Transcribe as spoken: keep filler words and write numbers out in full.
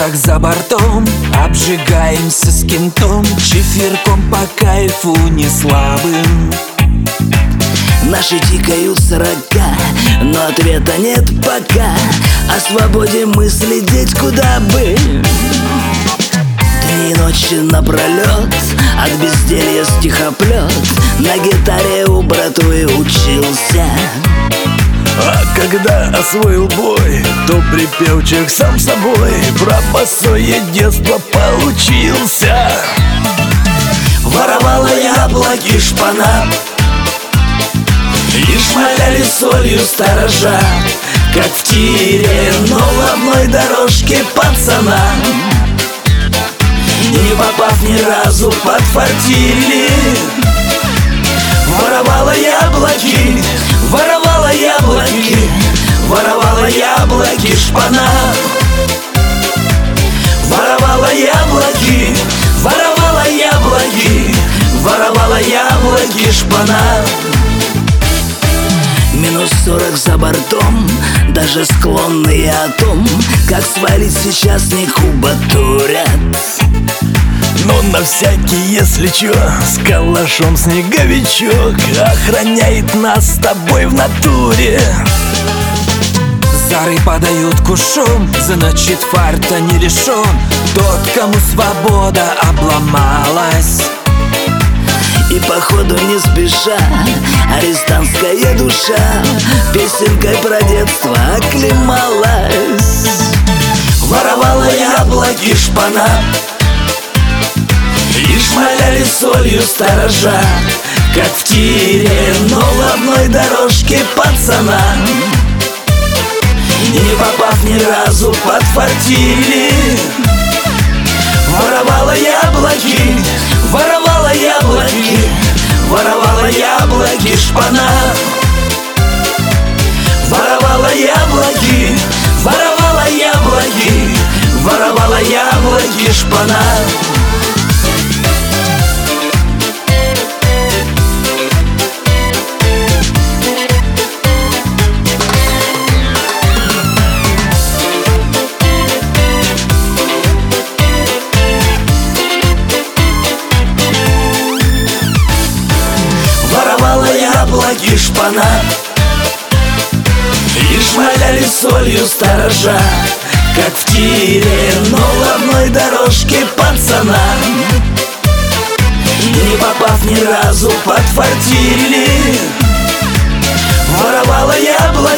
сорок за бортом, обжигаемся с кентом, чефирком по кайфу не слабым. Наши тикают сорока, но ответа нет пока. О свободе мысли деть куда бы. Дни и ночи напролет, от безделья стихоплет. На гитаре у братвы учился. А когда освоил бой, то припевчик сам собой про босое детство получился. Воровала яблоки шпана и шмаляли солью сторожа, как в тире, но в одной дорожке пацана. Не попав ни разу, подфартили. Воровала яблоки, воровала яблоки, воровала яблоки шпана. Воровала яблоки, воровала яблоки, воровала яблоки шпана. Минус сорок за бортом, даже склонные о том, как свалить сейчас не кубатурят. Но на всякий, если чё, с калашом снеговичок охраняет нас с тобой в натуре. Зары подают кушом, значит фарта не лишен тот, кому свобода обломалась. И походу не спеша арестантская душа песенкой про детство оклемалась. Воровала яблоки шпана и шмаляли солью сторожа, как в тире, но в одной дорожке пацана. Не попав ни разу, подфартили. Воровала яблоки, воровала яблоки, воровала яблоки шпана. Воровала яблоки, воровала яблоки, воровала яблоки шпана. Воровала яблоки шпана и шмаляли солью сторожа, как в тире, но в одной дорожке пацана. Не попав ни разу, подфартили. Воровала яблоки.